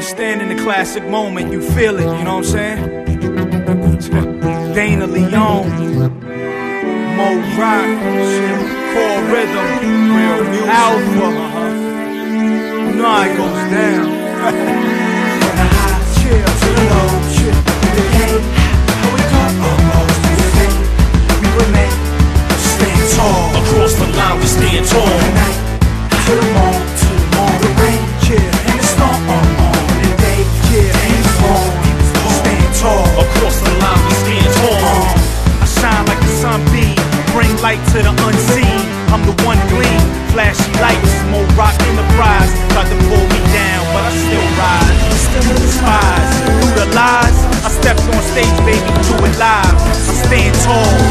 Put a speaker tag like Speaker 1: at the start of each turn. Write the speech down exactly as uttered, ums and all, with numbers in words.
Speaker 1: understanding the classic moment, you feel it, you know what I'm saying? Dana Leone, Mo Rock, shit, Core Rhythm, Real Music, Alpha, you know how it goes down. Chill to the low, shit, the game, how it go, almost to the day, we remain, stand tall.
Speaker 2: Across the line we stand tall.
Speaker 1: From the night to the morning, to the morning, the rain, yeah, and the storm, on, on, the day, yeah, and the storm, stand tall.
Speaker 2: Across the line we stand tall.
Speaker 1: Uh, I shine like the sun beam, bring light to the unseen. I'm the one gleam, flashy lights, Mo Rock Enterprise. Tried to pull me down, but I still rise. Still despise, through the lies, I stepped on stage, baby, do it live. I stand tall,